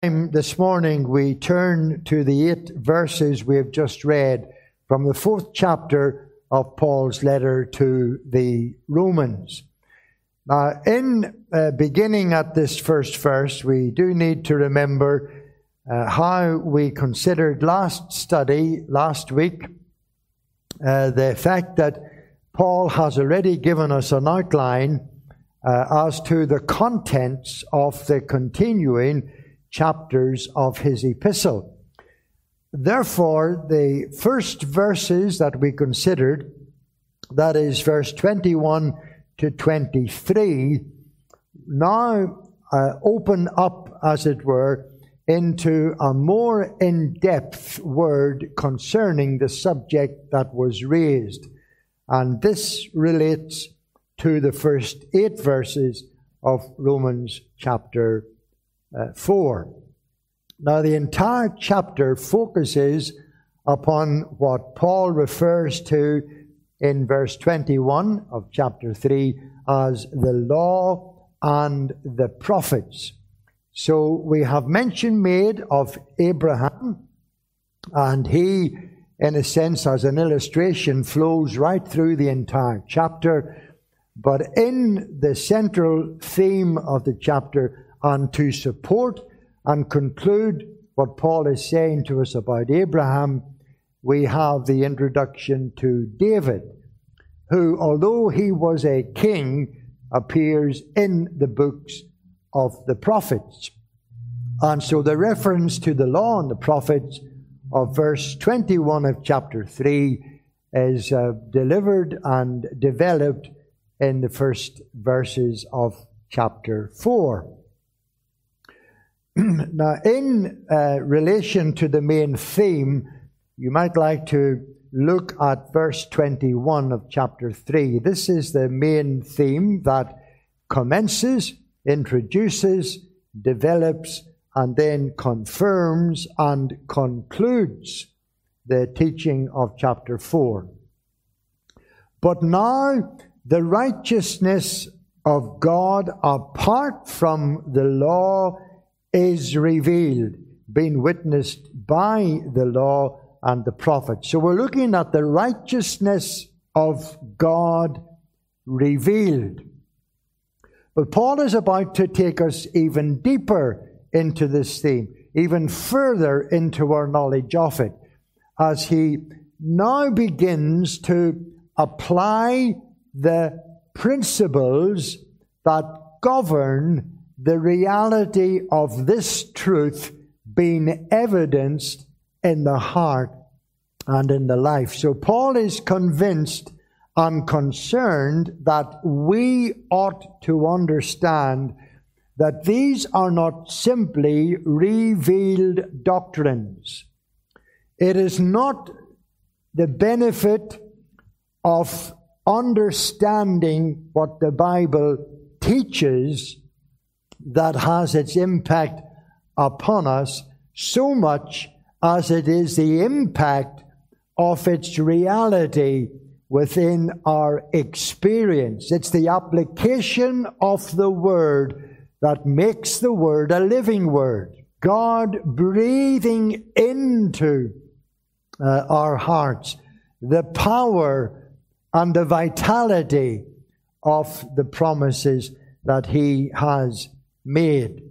This morning we turn to the 8 verses we have just read from the 4th chapter of Paul's letter to the Romans. Now, in beginning at this first verse, we do need to remember how we considered last week, the fact that Paul has already given us an outline as to the contents of the continuing chapters of his epistle. Therefore, the first verses that we considered, that is verse 21 to 23, now open up, as it were, into a more in-depth word concerning the subject that was raised. And this relates to the first 8 verses of Romans chapter 4. Now, the entire chapter focuses upon what Paul refers to in verse 21 of chapter 3 as the law and the prophets. So we have mention made of Abraham, and he, in a sense, as an illustration, flows right through the entire chapter. But in the central theme of the chapter, and to support and conclude what Paul is saying to us about Abraham, we have the introduction to David, who, although he was a king, appears in the books of the prophets. And so the reference to the law and the prophets of verse 21 of chapter 3 is delivered and developed in the first verses of chapter 4. Now, in relation to the main theme, you might like to look at verse 21 of chapter 3. This is the main theme that commences, introduces, develops, and then confirms and concludes the teaching of chapter 4. But now the righteousness of God apart from the law is revealed, being witnessed by the law and the prophets. So we're looking at the righteousness of God revealed. But Paul is about to take us even deeper into this theme, even further into our knowledge of it, as he now begins to apply the principles that govern the reality of this truth being evidenced in the heart and in the life. So Paul is convinced and concerned that we ought to understand that these are not simply revealed doctrines. It is not the benefit of understanding what the Bible teaches that has its impact upon us so much as it is the impact of its reality within our experience. It's the application of the Word that makes the Word a living Word. God breathing into our hearts the power and the vitality of the promises that He has made.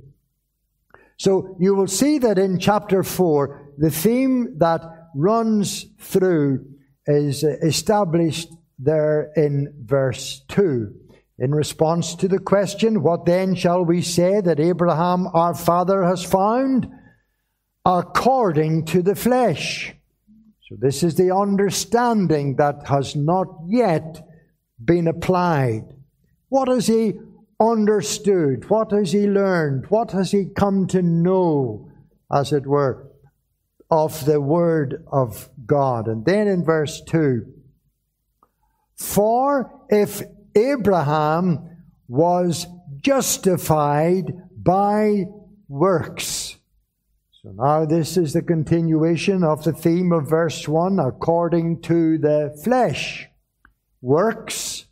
So you will see that in chapter 4, the theme that runs through is established there in verse 2. In response to the question, what then shall we say that Abraham our father has found? According to the flesh. So this is the understanding that has not yet been applied. What has he understood? What has he learned? What has he come to know, as it were, of the Word of God? And then in verse 2, for if Abraham was justified by works. So now this is the continuation of the theme of verse 1, according to the flesh. Works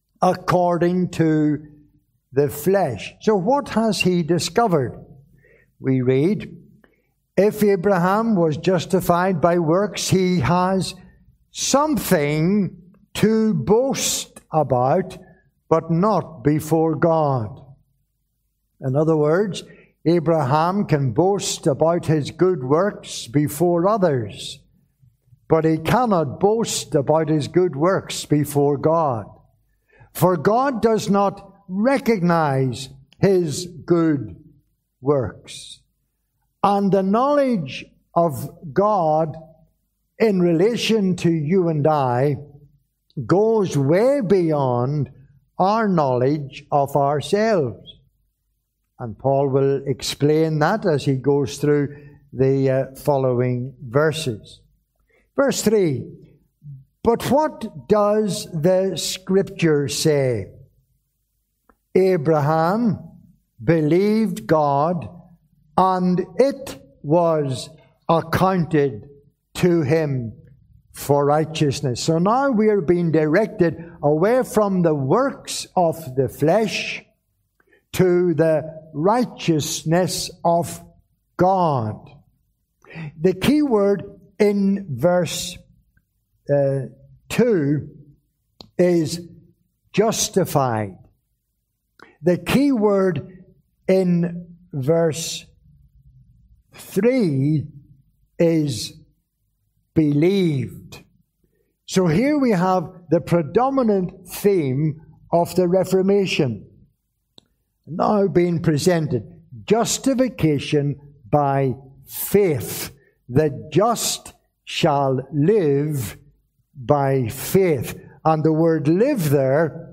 according to the flesh. So what has he discovered? we read, if Abraham was justified by works, he has something to boast about, but not before God. In other words, Abraham can boast about his good works before others, but he cannot boast about his good works before God. For God does not recognize his good works. And the knowledge of God in relation to you and I goes way beyond our knowledge of ourselves. And Paul will explain that as he goes through the following verses. Verse 3, but what does the Scripture say? Abraham believed God, and it was accounted to him for righteousness. So now we are being directed away from the works of the flesh to the righteousness of God. The key word in verse 2 is justified. The key word in verse 3 is believed. So here we have the predominant theme of the Reformation now being presented. Justification by faith. The just shall live by faith. And the word live there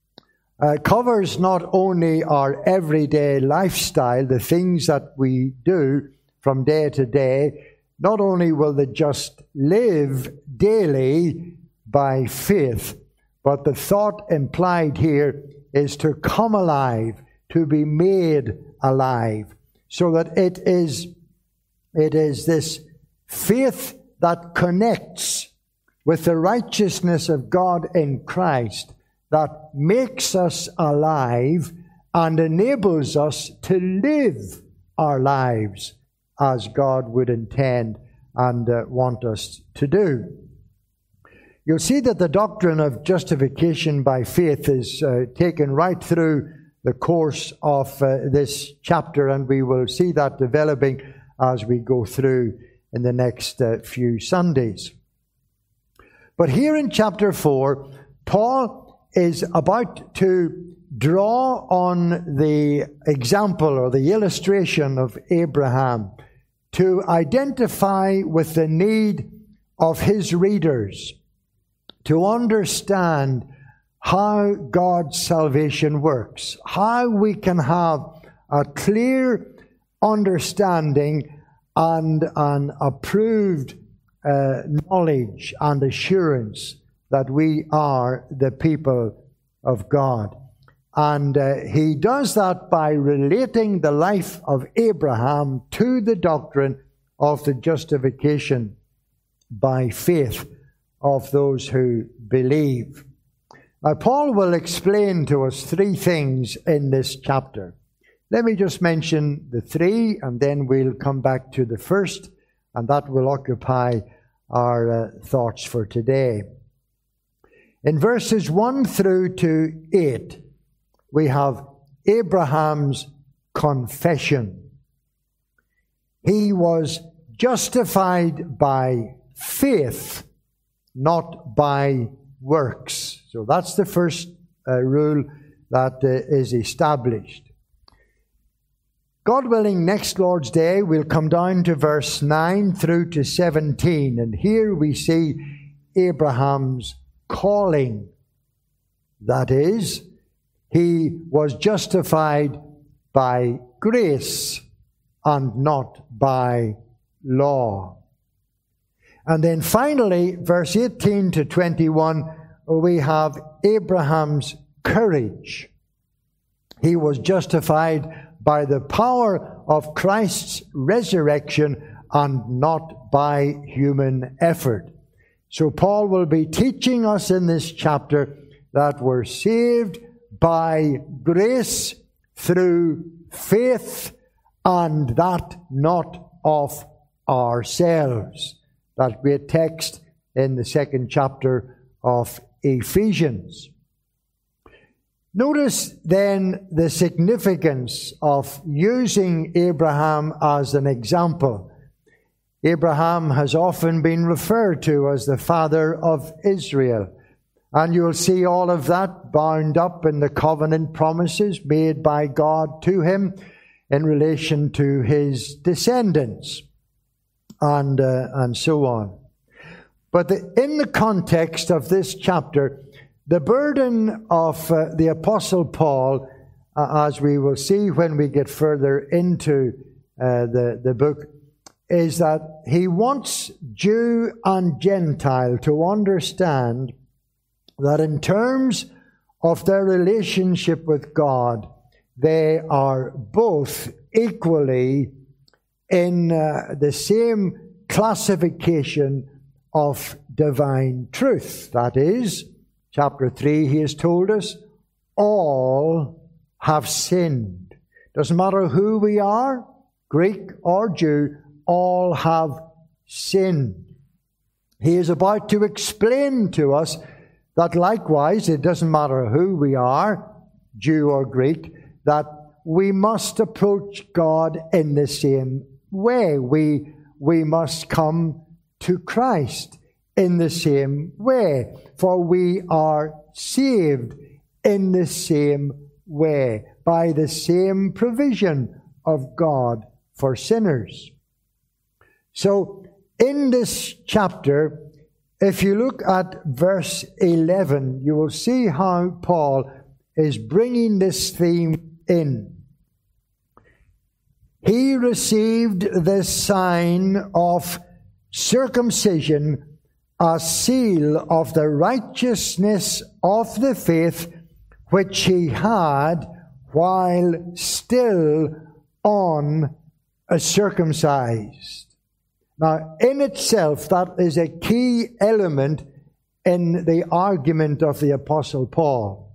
covers not only our everyday lifestyle, the things that we do from day to day. Not only will the just live daily by faith, but the thought implied here is to come alive, to be made alive, so that it is this faith that connects with the righteousness of God in Christ that makes us alive and enables us to live our lives as God would intend and want us to do. You'll see that the doctrine of justification by faith is taken right through the course of this chapter, and we will see that developing as we go through in the next few Sundays. But here in chapter 4, Paul is about to draw on the example or the illustration of Abraham to identify with the need of his readers to understand how God's salvation works, how we can have a clear understanding and an approved knowledge and assurance that we are the people of God. And he does that by relating the life of Abraham to the doctrine of the justification by faith of those who believe. Now, Paul will explain to us three things in this chapter. Let me just mention the three, and then we'll come back to the first, and that will occupy our thoughts for today. In verses 1 through to 8, we have Abraham's confession. He was justified by faith, not by works. So that's the first rule that is established. God willing, next Lord's Day, we'll come down to verse 9 through to 17. And here we see Abraham's calling. That is, he was justified by grace and not by law. And then finally, verse 18 to 21, we have Abraham's courage. He was justified by the power of Christ's resurrection and not by human effort. So Paul will be teaching us in this chapter that we're saved by grace through faith and that not of ourselves. That great text in the 2nd chapter of Ephesians. Notice then the significance of using Abraham as an example. Abraham has often been referred to as the father of Israel. And you'll see all of that bound up in the covenant promises made by God to him in relation to his descendants and so on. But in the context of this chapter, the burden of the Apostle Paul, as we will see when we get further into the book, is that he wants Jew and Gentile to understand that in terms of their relationship with God, they are both equally in the same classification of divine truth. That is, chapter 3, he has told us, all have sinned. Doesn't matter who we are, Greek or Jew, all have sinned. He is about to explain to us that likewise, it doesn't matter who we are, Jew or Greek, that we must approach God in the same way. We must come to Christ in the same way, for we are saved in the same way, by the same provision of God for sinners. So, in this chapter, if you look at verse 11, you will see how Paul is bringing this theme in. He received the sign of circumcision, a seal of the righteousness of the faith which he had while still uncircumcised. Now, in itself, that is a key element in the argument of the Apostle Paul.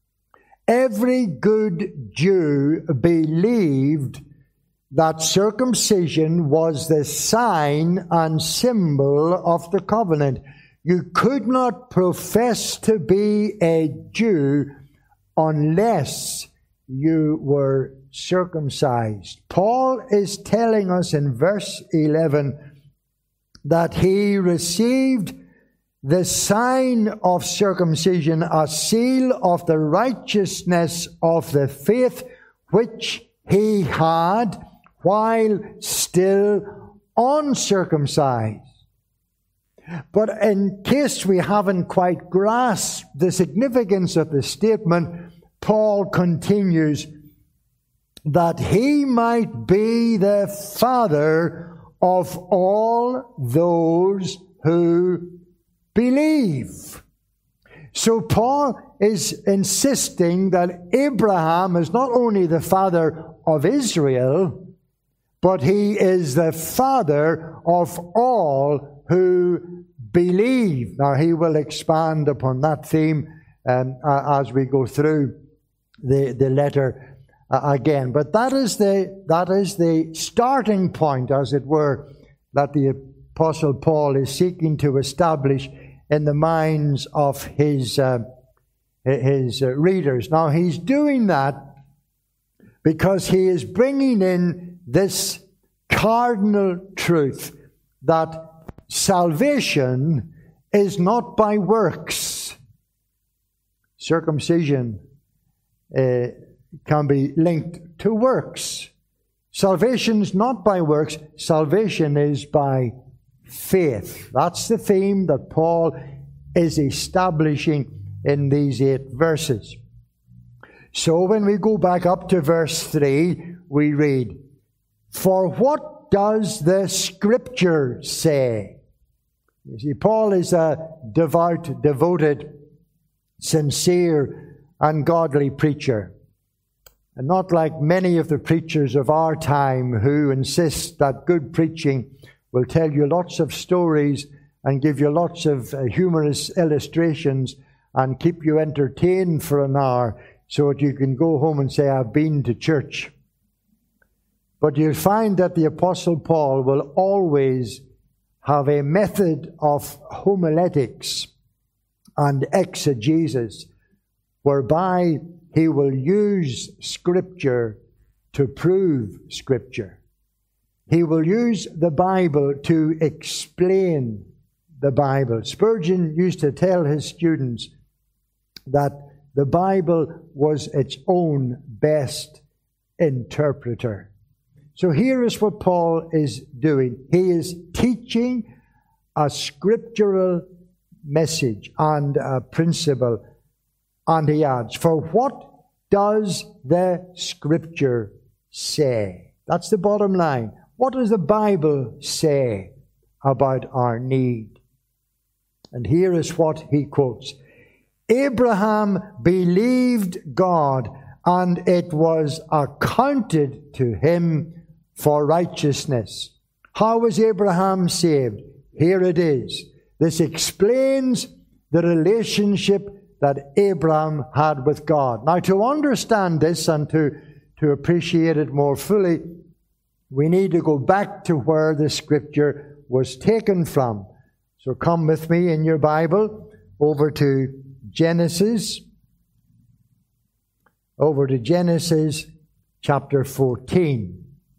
Every good Jew believed that circumcision was the sign and symbol of the covenant. You could not profess to be a Jew unless you were circumcised. Paul is telling us in verse 11 that he received the sign of circumcision, a seal of the righteousness of the faith which he had while still uncircumcised. But in case we haven't quite grasped the significance of the statement, Paul continues that he might be the father of all those who believe. So Paul is insisting that Abraham is not only the father of Israel, but he is the father of all who believe. Now he will expand upon that theme as we go through the letter again. But that is the starting point, as it were, that the Apostle Paul is seeking to establish in the minds of his readers. Now he's doing that because he is bringing in this cardinal truth that salvation is not by works. Circumcision can be linked to works. Salvation is not by works. Salvation is by faith. That's the theme that Paul is establishing in these 8 verses. So when we go back up to verse 3, we read, "For what does the Scripture say?" You see, Paul is a devout, devoted, sincere, and godly preacher. And not like many of the preachers of our time who insist that good preaching will tell you lots of stories and give you lots of humorous illustrations and keep you entertained for an hour so that you can go home and say, "I've been to church." But you'll find that the Apostle Paul will always have a method of homiletics and exegesis, whereby he will use Scripture to prove Scripture. He will use the Bible to explain the Bible. Spurgeon used to tell his students that the Bible was its own best interpreter. So here is what Paul is doing. He is teaching a scriptural message and a principle. And he adds, for what does the Scripture say? That's the bottom line. What does the Bible say about our need? And here is what he quotes. Abraham believed God, and it was accounted to him for righteousness. How was Abraham saved? Here it is. This explains the relationship that Abraham had with God. Now, to understand this and to appreciate it more fully, we need to go back to where the Scripture was taken from. So come with me in your Bible over to Genesis chapter 14.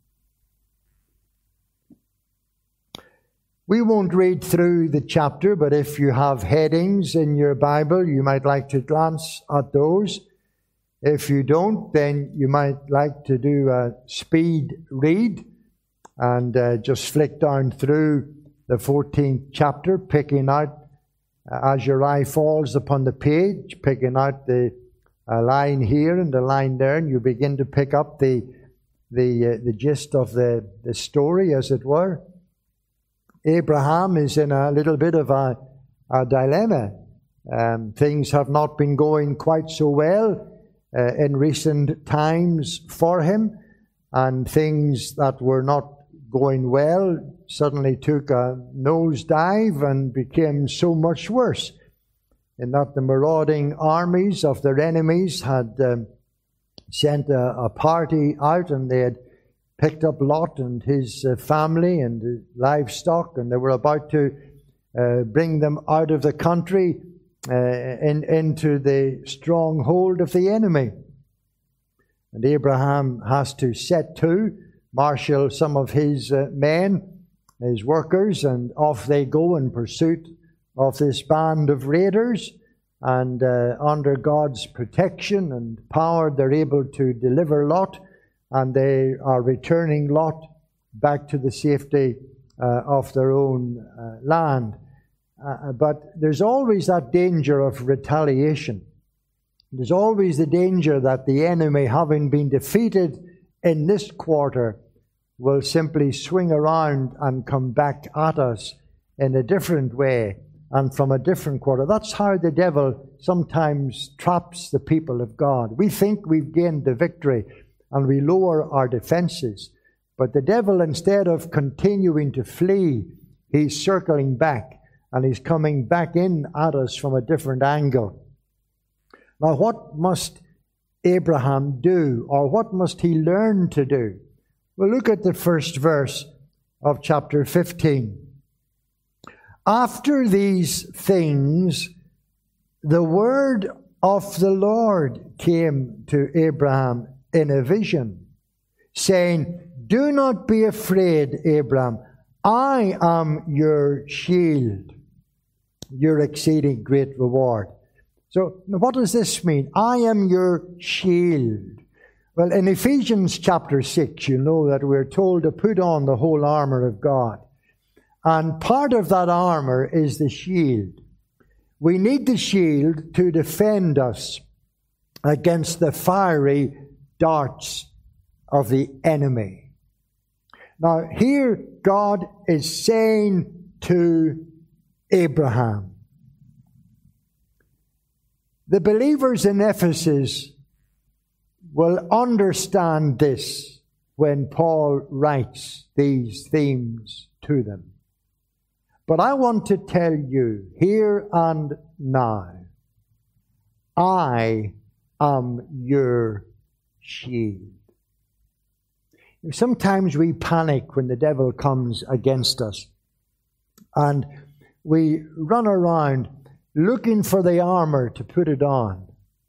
We won't read through the chapter, but if you have headings in your Bible, you might like to glance at those. If you don't, then you might like to do a speed read and just flick down through the 14th chapter, picking out, as your eye falls upon the page, picking out the line here and the line there, and you begin to pick up the gist of the story, as it were. Abraham is in a little bit of a dilemma. Things have not been going quite so well in recent times for him, and things that were not going well suddenly took a nosedive and became so much worse, in that the marauding armies of their enemies had sent a party out, and they had picked up Lot and his family and his livestock, and they were about to bring them out of the country into the stronghold of the enemy. And Abraham has to set to, marshal some of his men, his workers, and off they go in pursuit of this band of raiders. And under God's protection and power, they're able to deliver Lot, and they are returning Lot back to the safety of their own land. But there's always that danger of retaliation. There's always the danger that the enemy, having been defeated in this quarter, will simply swing around and come back at us in a different way and from a different quarter. That's how the devil sometimes traps the people of God. We think we've gained the victory, and we lower our defenses. But the devil, instead of continuing to flee, he's circling back, and he's coming back in at us from a different angle. Now, what must Abraham do, or what must he learn to do? Well, look at the first verse of chapter 15. After these things, the word of the Lord came to Abraham in a vision, saying, do not be afraid, Abraham. I am your shield, your exceeding great reward. So what does this mean? I am your shield. Well, in Ephesians chapter 6, you know that we're told to put on the whole armor of God. And part of that armor is the shield. We need the shield to defend us against the fiery darts of the enemy. Now, here God is saying to Abraham, the believers in Ephesus will understand this when Paul writes these themes to them. But I want to tell you here and now, I am your shield. Sometimes we panic when the devil comes against us, and we run around looking for the armor to put it on.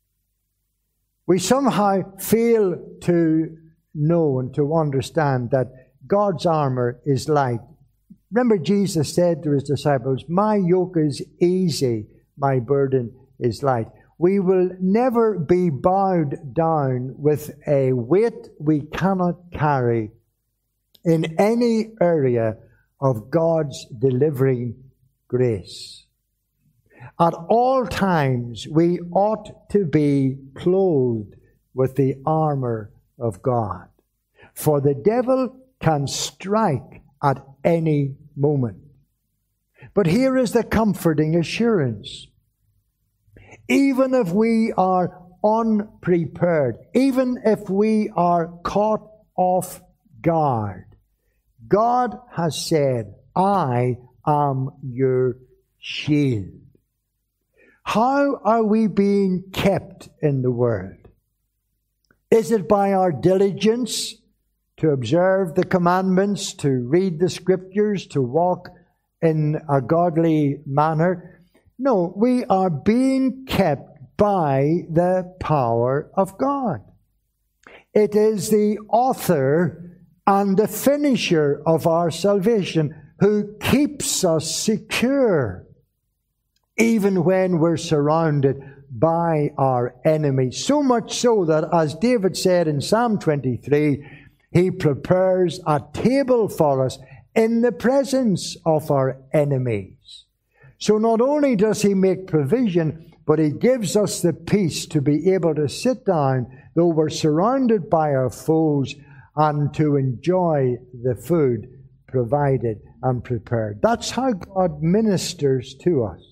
We somehow fail to know and to understand that God's armor is light. Remember, Jesus said to his disciples, "My yoke is easy, my burden is light." We will never be bowed down with a weight we cannot carry in any area of God's delivering grace. At all times, we ought to be clothed with the armor of God. For the devil can strike at any moment. But here is the comforting assurance. Even if we are unprepared, even if we are caught off guard, God has said, "I am your shield." How are we being kept in the Word? Is it by our diligence to observe the commandments, to read the Scriptures, to walk in a godly manner? No, we are being kept by the power of God. It is the author and the finisher of our salvation who keeps us secure, even when we're surrounded by our enemies. So much so that, as David said in Psalm 23, he prepares a table for us in the presence of our enemies. So not only does he make provision, but he gives us the peace to be able to sit down, though we're surrounded by our foes, and to enjoy the food provided and prepared. That's how God ministers to us.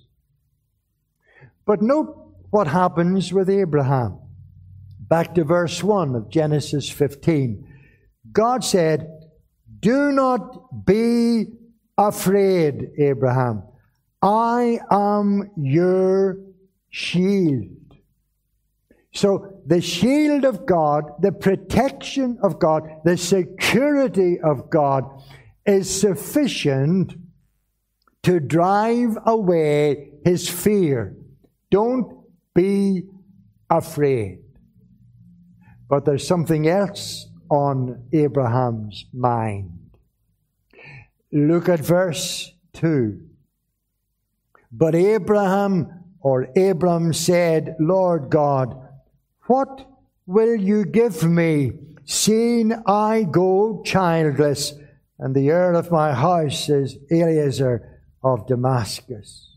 But note what happens with Abraham. Back to verse 1 of Genesis 15. God said, "Do not be afraid, Abraham. I am your shield." So the shield of God, the protection of God, the security of God is sufficient to drive away his fear. Don't be afraid. But there's something else on Abraham's mind. Look at verse 2. But Abram said, "Lord God, what will you give me, seeing I go childless, and the heir of my house is Eliezer of Damascus?"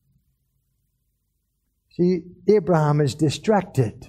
See, Abraham is distracted.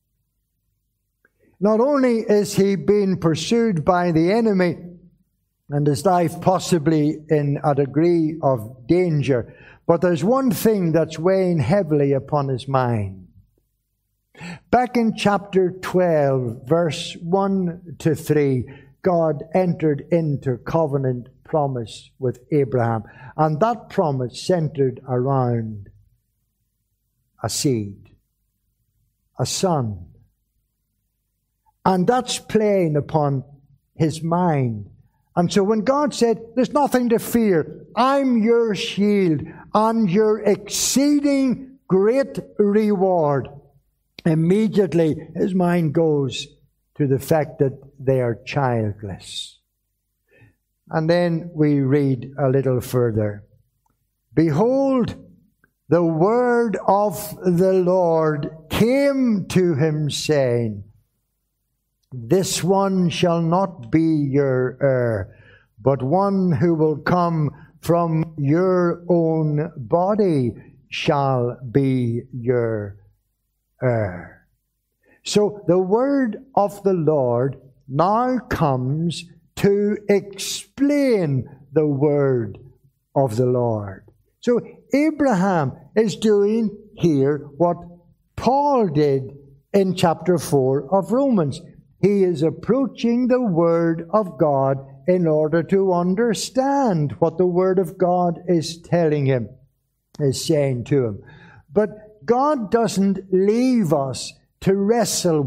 Not only is he being pursued by the enemy, and his life possibly in a degree of danger, but there's one thing that's weighing heavily upon his mind. Back in chapter 12, verse 1 to 3, God entered into covenant promise with Abraham, and that promise centered around a seed, a son. And that's playing upon his mind. And so when God said, "There's nothing to fear, I'm your shield and your exceeding great reward," immediately his mind goes to the fact that they are childless. And then we read a little further. "Behold, the word of the Lord came to him, saying, This one shall not be your heir, but one who will come from your own body shall be your heir." So the word of the Lord now comes to explain the word of the Lord. So Abraham is doing here what Paul did in chapter 4 of Romans. He is approaching the Word of God in order to understand what the Word of God is telling him, is saying to him. But God doesn't leave us to wrestle with,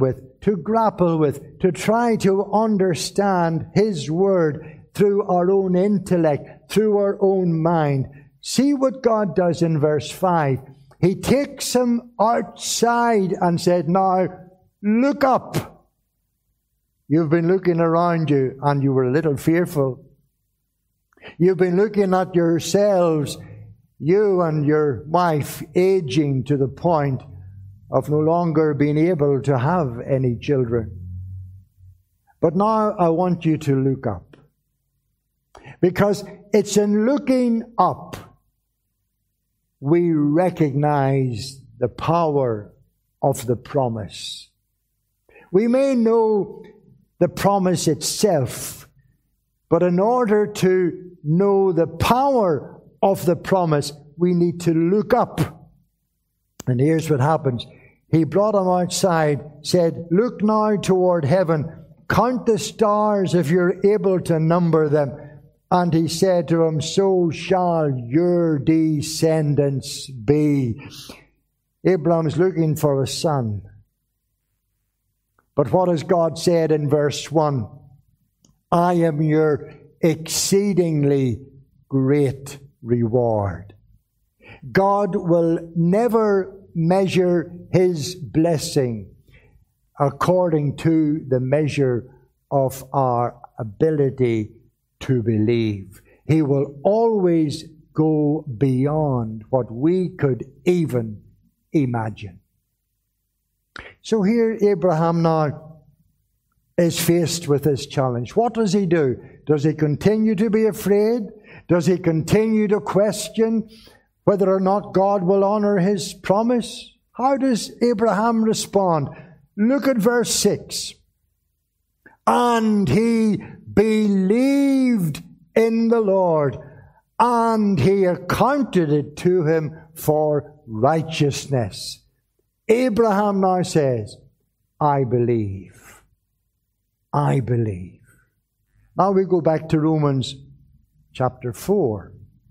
to grapple with, to try to understand His Word through our own intellect, through our own mind. See what God does in verse 5. He takes him outside and said, now, look up. You've been looking around you and you were a little fearful. You've been looking at yourselves, you and your wife, aging to the point of no longer being able to have any children. But now I want you to look up. Because it's in looking up we recognize the power of the promise. We may know the promise itself, but in order to know the power of the promise, we need to look up. And here's what happens. He brought him outside, said, look now toward heaven, count the stars if you're able to number them. And he said to him, so shall your descendants be. Abraham's looking for a son. But what has God said in verse 1? I am your exceedingly great reward. God will never measure His blessing according to the measure of our ability to believe. He will always go beyond what we could even imagine. So here Abraham now is faced with this challenge. What does he do? Does he continue to be afraid? Does he continue to question whether or not God will honor His promise? How does Abraham respond? Look at verse 6. And he believed in the Lord, and He accounted it to him for righteousness. Abraham now says, I believe. I believe. Now we go back to Romans chapter 4.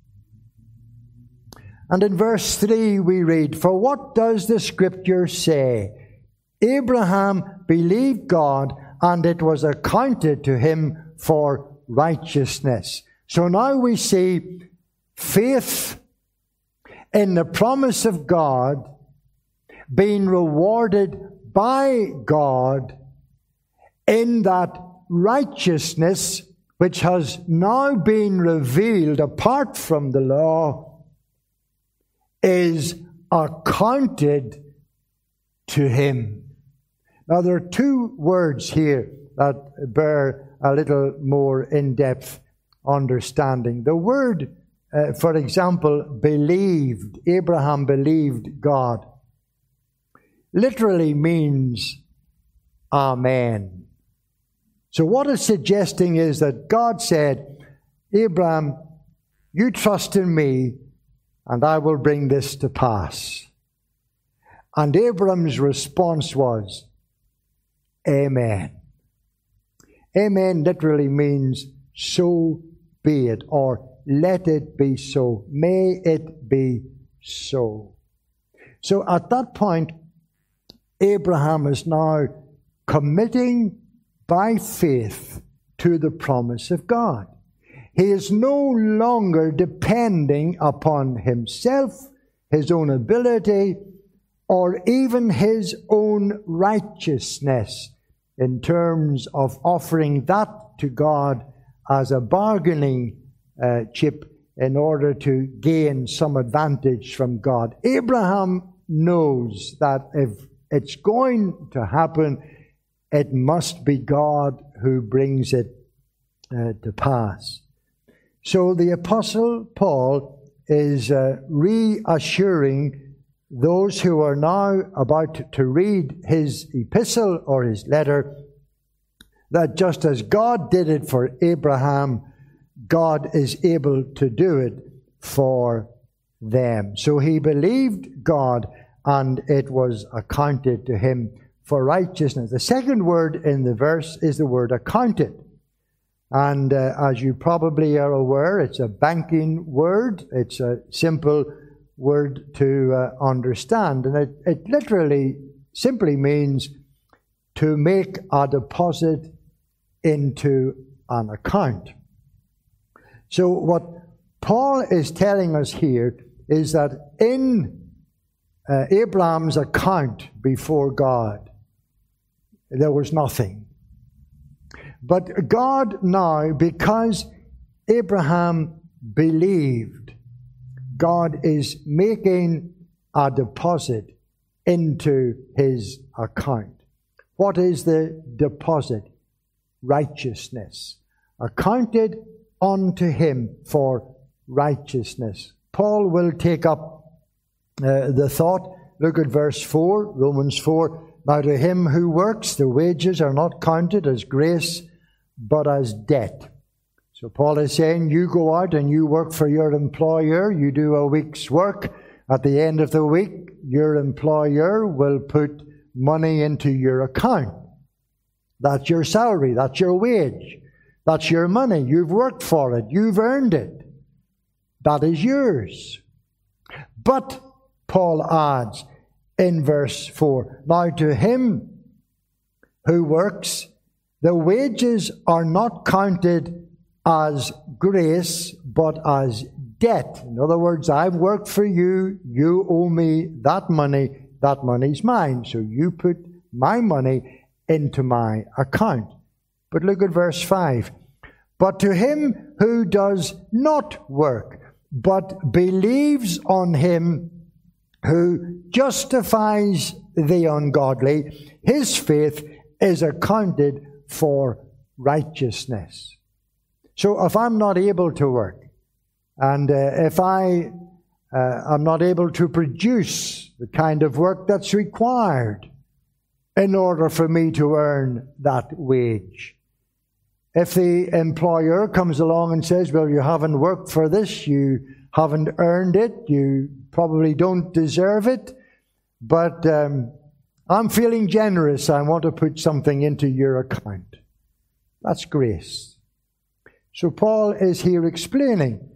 And in verse 3 we read, for what does the Scripture say? Abraham believed God, and it was accounted to him for righteousness. So now we see faith in the promise of God being rewarded by God in that righteousness which has now been revealed apart from the law is accounted to him. Now there are two words here that bear a little more in-depth understanding. The word, for example, believed, Abraham believed God, literally means Amen. So what it's suggesting is that God said, Abraham, you trust in me, and I will bring this to pass. And Abraham's response was, Amen. Amen literally means so be it, or let it be so. May it be so. So at that point, Abraham is now committing by faith to the promise of God. He is no longer depending upon himself, his own ability, or even his own righteousness in terms of offering that to God as a bargaining chip in order to gain some advantage from God. Abraham knows that if it's going to happen, it must be God who brings it to pass. So the Apostle Paul is reassuring those who are now about to read his epistle or his letter that just as God did it for Abraham, God is able to do it for them. So he believed God, and it was accounted to him for righteousness. The second word in the verse is the word accounted. And as you probably are aware, it's a banking word. It's a simple word to understand. And it literally simply means to make a deposit into an account. So what Paul is telling us here is that in Abraham's account before God, there was nothing. But God now, because Abraham believed, God is making a deposit into his account. What is the deposit? Righteousness. Accounted unto him for righteousness. Paul will take up the thought. Look at verse 4, Romans 4. Now to him who works, the wages are not counted as grace, but as debt. So Paul is saying, you go out and you work for your employer, you do a week's work. At the end of the week, your employer will put money into your account. That's your salary, that's your wage, that's your money. You've worked for it, you've earned it. That is yours. But, Paul adds in verse 4, now to him who works, the wages are not counted as grace, but as debt. In other words, I've worked for you, you owe me that money's mine. So you put my money into my account. But look at verse 5. But to him who does not work, but believes on him who justifies the ungodly, his faith is accounted for righteousness. So if I'm not able to work, and if I am not able to produce the kind of work that's required in order for me to earn that wage, if the employer comes along and says, well, you haven't worked for this, you haven't earned it, you probably don't deserve it, but I'm feeling generous, I want to put something into your account. That's grace. So Paul is here explaining,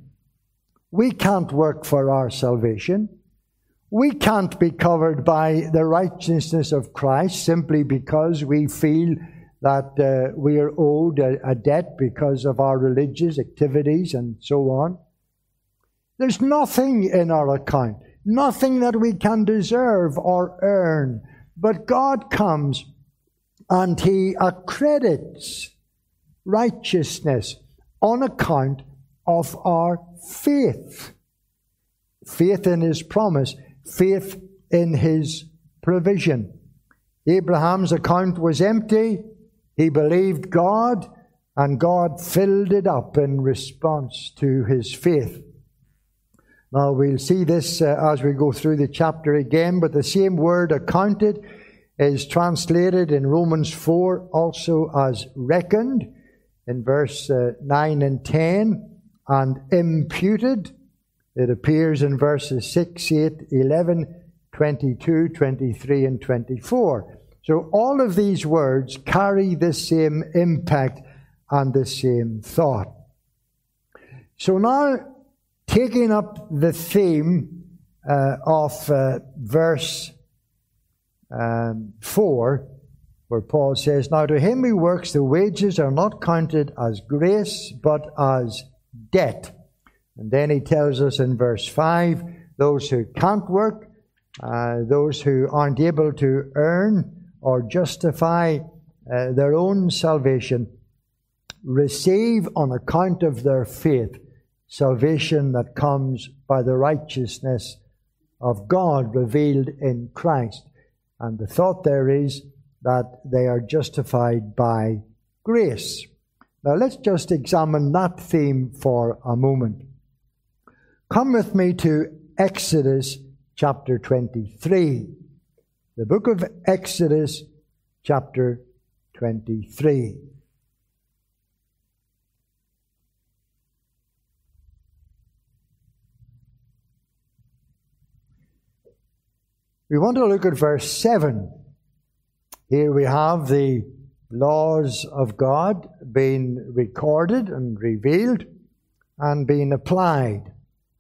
we can't work for our salvation. We can't be covered by the righteousness of Christ simply because we feel that we are owed a debt because of our religious activities and so on. There's nothing in our account, nothing that we can deserve or earn. But God comes and He accredits righteousness on account of our faith. Faith in His promise, faith in His provision. Abraham's account was empty. He believed God, and God filled it up in response to his faith. Now we'll see this as we go through the chapter again, but the same word accounted is translated in Romans 4 also as reckoned in verse 9 and 10, and imputed. It appears in verses 6, 8, 11, 22, 23, and 24. So all of these words carry the same impact and the same thought. So now, taking up the theme of verse 4, where Paul says, now to him who works, the wages are not counted as grace, but as debt. And then he tells us in verse 5, those who can't work, those who aren't able to earn or justify their own salvation, receive on account of their faith salvation that comes by the righteousness of God revealed in Christ. And the thought there is that they are justified by grace. Now let's just examine that theme for a moment. Come with me to Exodus chapter 23. The book of Exodus chapter 23. We want to look at verse 7. Here we have the laws of God being recorded and revealed and being applied.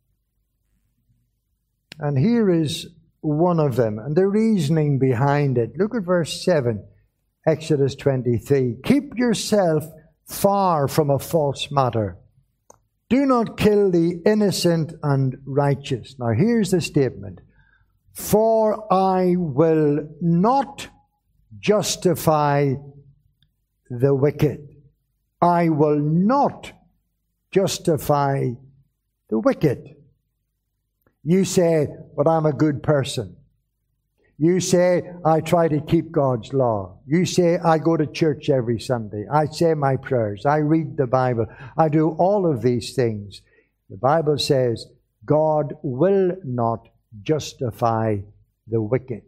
And here is one of them, and the reasoning behind it. Look at verse 7. Exodus 23. Keep yourself far from a false matter. Do not kill the innocent and righteous. Now here's the statement. For I will not justify the wicked. I will not justify the wicked. You say, but I'm a good person. You say, I try to keep God's law. You say, I go to church every Sunday. I say my prayers. I read the Bible. I do all of these things. The Bible says, God will not justify the wicked.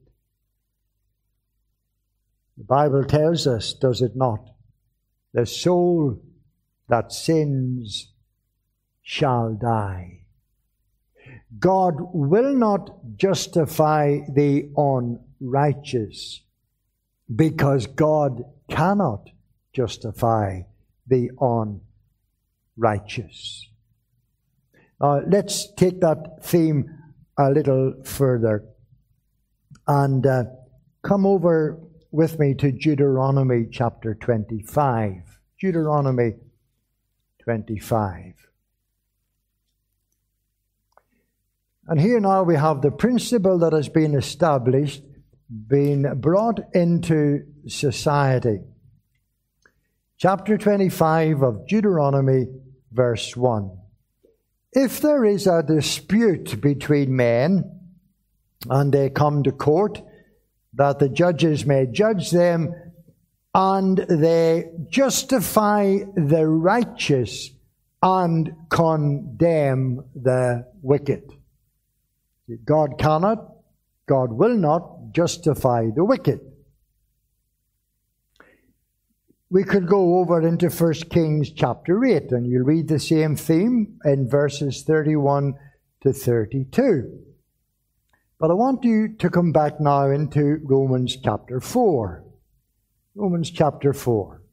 The Bible tells us, does it not? The soul that sins shall die. God will not justify the unrighteous because God cannot justify the unrighteous. Let's take that theme a little further and come over with me to Deuteronomy chapter 25. Deuteronomy 25. And here now we have the principle that has been established, being brought into society. Chapter 25 of Deuteronomy, verse 1. If there is a dispute between men, and they come to court, that the judges may judge them, and they justify the righteous and condemn the wicked. God cannot, God will not justify the wicked. We could go over into 1 Kings chapter 8, and you'll read the same theme in verses 31 to 32. But I want you to come back now into Romans chapter 4. Romans chapter 4.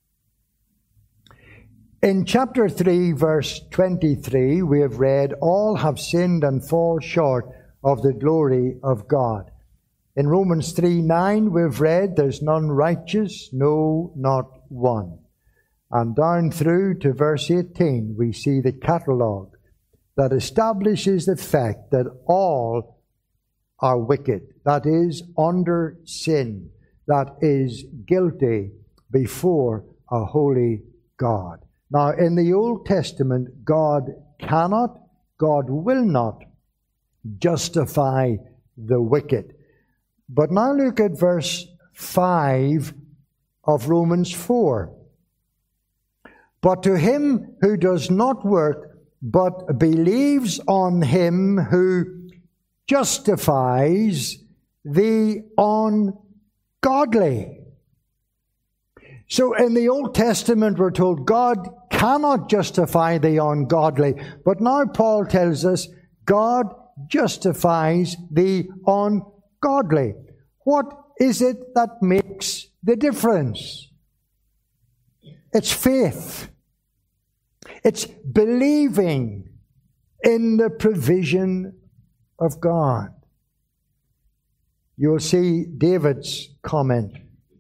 In chapter 3, verse 23, we have read, all have sinned and fall short of the glory of God. In Romans 3:9, we've read, there's none righteous, no, not one. And down through to verse 18, we see the catalogue that establishes the fact that all are wicked, that is, under sin, that is guilty before a holy God. Now, in the Old Testament, God cannot, God will not justify the wicked. But now look at verse 5 of Romans 4. But to him who does not work, but believes on him who justifies the ungodly. So in the Old Testament, we're told God cannot justify the ungodly. But now Paul tells us God justifies the ungodly. What is it that makes the difference? It's faith. It's believing in the provision of God. You'll see David's comment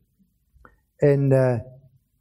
in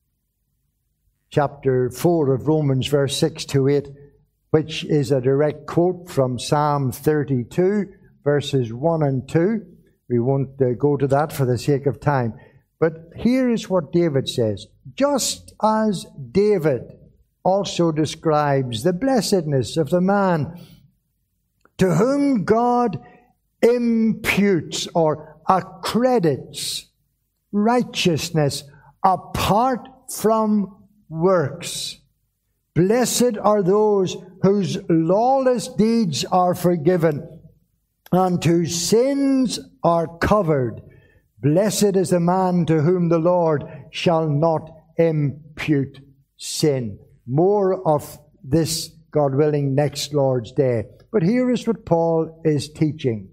chapter 4 of Romans, verse 6 to 8, which is a direct quote from Psalm 32, verses 1 and 2. We won't go to that for the sake of time. But here is what David says. Just as David also describes the blessedness of the man to whom God imputes or accredits righteousness apart from works. Blessed are those whose lawless deeds are forgiven and whose sins are covered. Blessed is the man to whom the Lord shall not impute sin. More of this, God willing, next Lord's Day. But here is what Paul is teaching.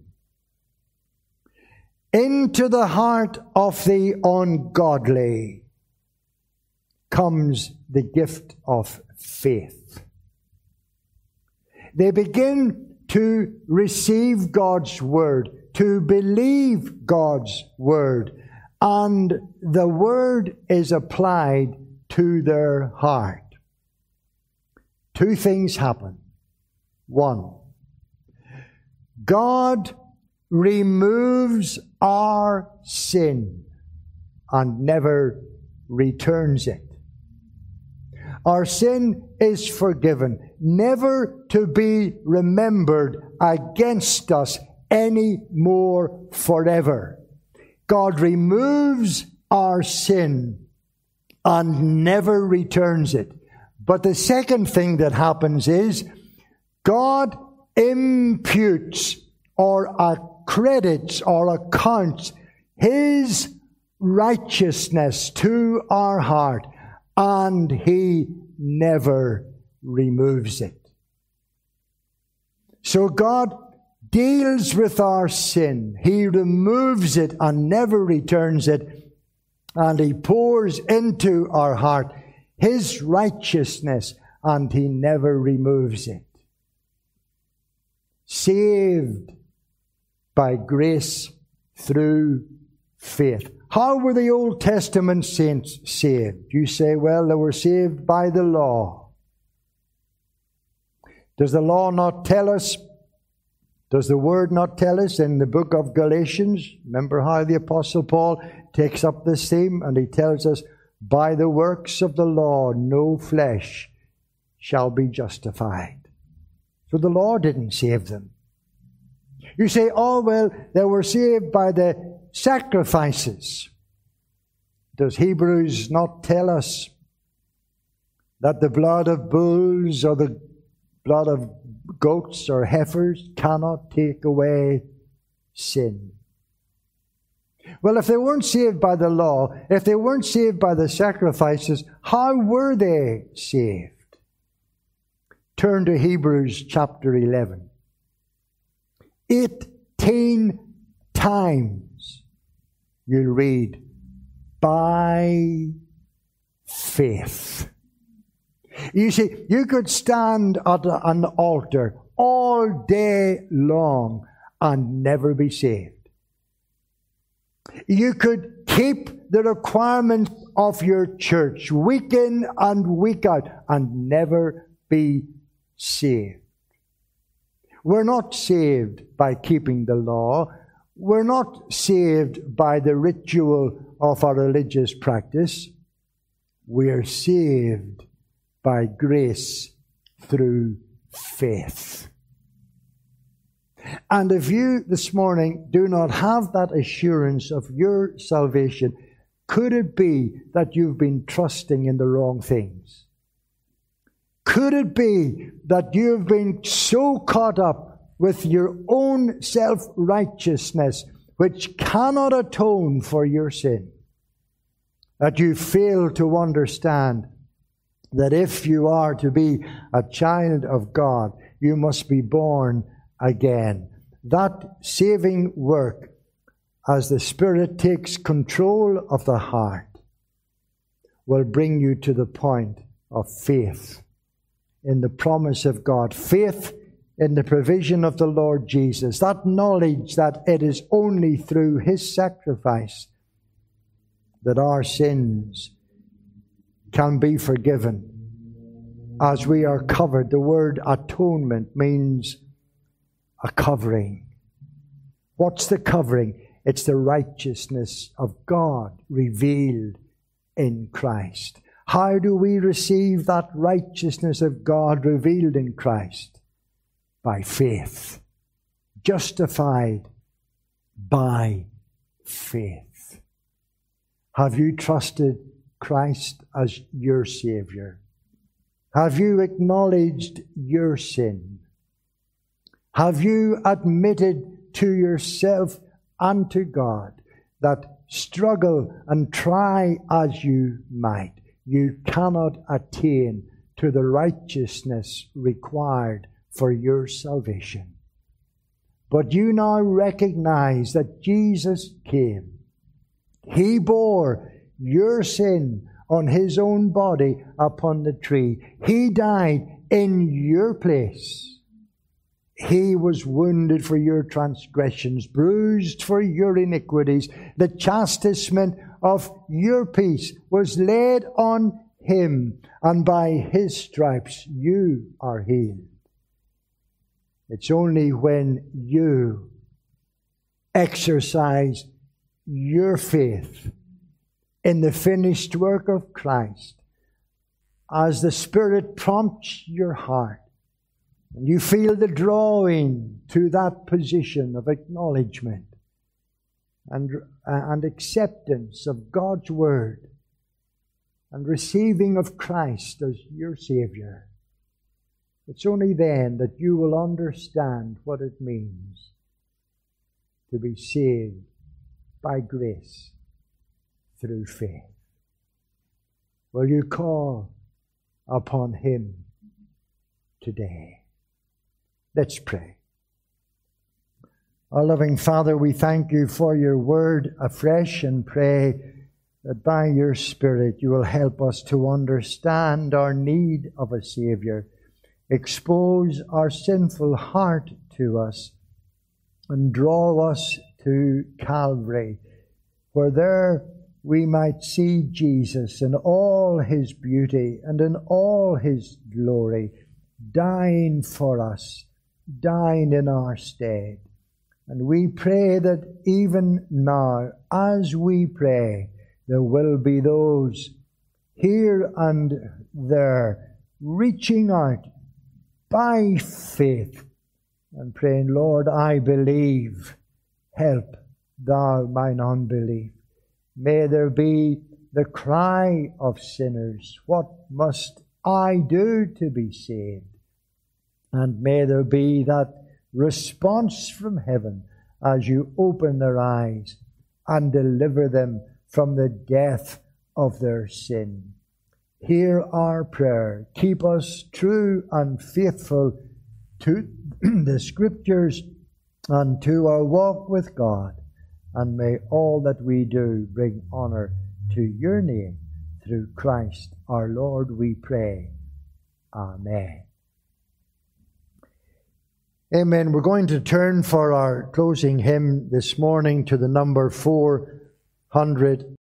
Into the heart of the ungodly comes the gift of faith. They begin to receive God's word, to believe God's word, and the word is applied to their heart, two things happen. One, God removes our sin and never returns it. Our sin is forgiven, never to be remembered against us any more forever. God removes our sin and never returns it. But the second thing that happens is God imputes or accredits or accounts His righteousness to our heart, and He never removes it. So God deals with our sin. He removes it and never returns it, and He pours into our heart His righteousness, and He never removes it. Saved by grace through faith. How were the Old Testament saints saved? You say, well, they were saved by the law. Does the law not tell us? Does the Word not tell us in the book of Galatians? Remember how the Apostle Paul takes up this theme and he tells us, by the works of the law, no flesh shall be justified. So the law didn't save them. You say, oh, well, they were saved by the sacrifices. Does Hebrews not tell us that the blood of bulls or the blood of goats or heifers cannot take away sin? Well, if they weren't saved by the law, if they weren't saved by the sacrifices, how were they saved? Turn to Hebrews chapter 11. 18 times you'll read, by faith. You see, you could stand at an altar all day long and never be saved. You could keep the requirements of your church week in and week out and never be saved. We're not saved by keeping the law. We're not saved by the ritual of our religious practice. We're saved by grace through faith. And if you this morning do not have that assurance of your salvation, could it be that you've been trusting in the wrong things? Could it be that you've been so caught up with your own self-righteousness, which cannot atone for your sin, that you fail to understand that if you are to be a child of God, you must be born again? That saving work, as the Spirit takes control of the heart, will bring you to the point of faith in the promise of God, faith in the provision of the Lord Jesus, that knowledge that it is only through His sacrifice that our sins can be forgiven as we are covered. The word atonement means a covering. What's the covering? It's the righteousness of God revealed in Christ. How do we receive that righteousness of God revealed in Christ? By faith. Justified by faith. Have you trusted Christ as your Savior? Have you acknowledged your sin? Have you admitted to yourself and to God that struggle and try as you might, you cannot attain to the righteousness required for your salvation? But you now recognize that Jesus came. He bore your sin on His own body upon the tree. He died in your place. He was wounded for your transgressions, bruised for your iniquities. The chastisement of your peace was laid on Him, and by His stripes you are healed. It's only when you exercise your faith in the finished work of Christ, as the Spirit prompts your heart, and you feel the drawing to that position of acknowledgement and acceptance of God's Word and receiving of Christ as your Savior. It's only then that you will understand what it means to be saved by grace through faith. Will you call upon Him today? Let's pray. Our loving Father, we thank You for Your Word afresh, and pray that by Your Spirit You will help us to understand our need of a Savior, expose our sinful heart to us, and draw us to Calvary, where there we might see Jesus in all His beauty and in all His glory, dying for us, dying in our stead. And we pray that even now, as we pray, there will be those here and there reaching out by faith and praying, Lord, I believe, help Thou mine unbelief. May there be the cry of sinners, what must I do to be saved? And may there be that response from heaven as You open their eyes and deliver them from the death of their sin. Hear our prayer. Keep us true and faithful to the Scriptures and to our walk with God. And may all that we do bring honor to Your name. Through Christ our Lord we pray. Amen. Amen. We're going to turn for our closing hymn this morning to the number 400.